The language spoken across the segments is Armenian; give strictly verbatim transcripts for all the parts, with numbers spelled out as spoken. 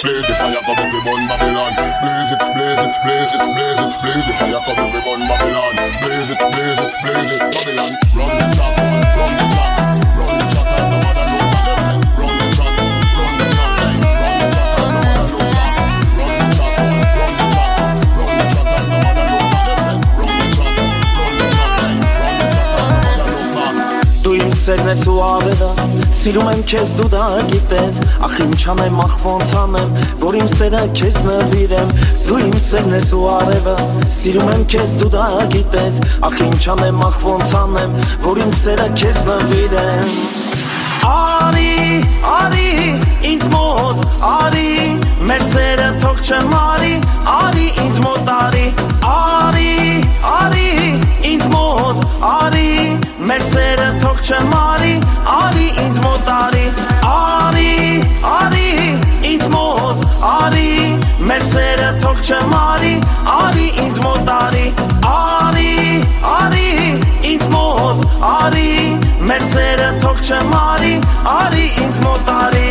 Blaze the fire, come we burn Babylon. Blaze it, blaze it, blaze it, blaze it. Blaze the fire, come we burn Babylon. Blaze it, blaze it, blaze it, Babylon. Run the track, run the track, run the track, and no matter no man listen. Run the track, run the track, run the track, and no matter no man. Run the track, run the track, run the track, and no matter no man listen. Run the track, run the track, run the track, and no matter no man. Դու իմ սերն ես ու ավերը, սիրում եմ քեզ դու դա գիտես, ախ ինչ անեմ, ախ ոնց անեմ, որ իմ սերը քեզ նվիրեմ, դու իմ սերն ես ու արևը, սիրում եմ քեզ դու դա գիտես, ախ ինչ անեմ, ախ ոնց անեմ, որ իմ սերը քեզ նվիրեմ։ Արի, արի, ինձ մոտ, արի, մեր սերը թող չմարի, արի ինձ մոտ արի, արի, արի, ինձ մոտ, արի, մեր սերը թող չմարի, արի ինձ մոտ արի, արի, արի, ինձ մոտ, արի, մեր սերը թող չմարի, արի ինձ մոտ արի, արի, արի, ինձ մոտ, արի, մեր սերը թող չմարի, արի ինձ մոտ արի։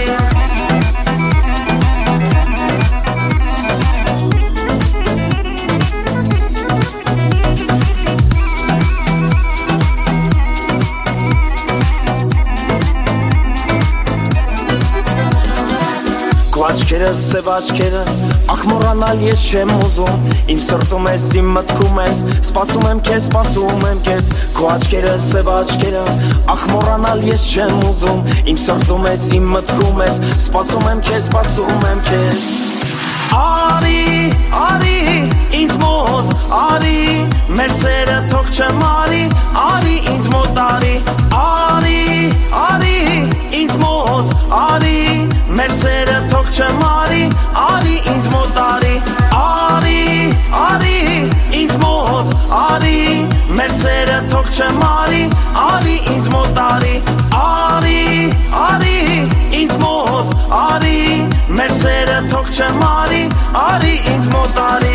Աչքերը, սև աչքերը, ախ մոռանալ ես չեմ ուզում, իմ սրտում ես, իմ մտքում ես, սպասում եմ քեզ, սպասում եմ քեզ, քո աչքերը, սև աչքերը, ախ մոռանալ ես չեմ ուզում, իմ սրտում ես, իմ մտքում ես, սպասում եմ քեզ, սպասում եմ քեզ։ Արի, արի, ինձ մոտ, արի, մեր սերը թող չմարի, արի ինձ մոտ արի, արի, արի, ինձ մոտ, արի, մեր սերը թող չմարի, արի ինձ մոտ արի, արի, արի, ինձ մոտ, արի, մեր սերը թող չմարի, արի ինձ մոտ արի, արի, արի, ինձ մոտ, արի, մեր սերը թող չմարի, արի ինձ մոտ արի։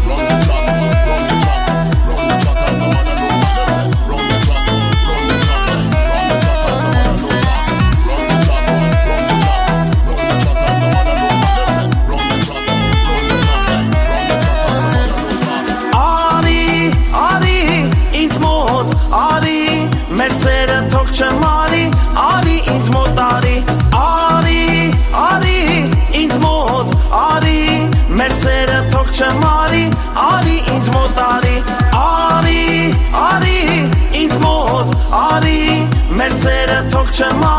Չմարի, արի ինձ մոտ արի, արի, արի, ինձ մոտ, արի, մեր սերը թող չմարի, արի ինձ մոտ արի, արի, արի, ինձ մոտ, արի, մեր սերը թող չմարի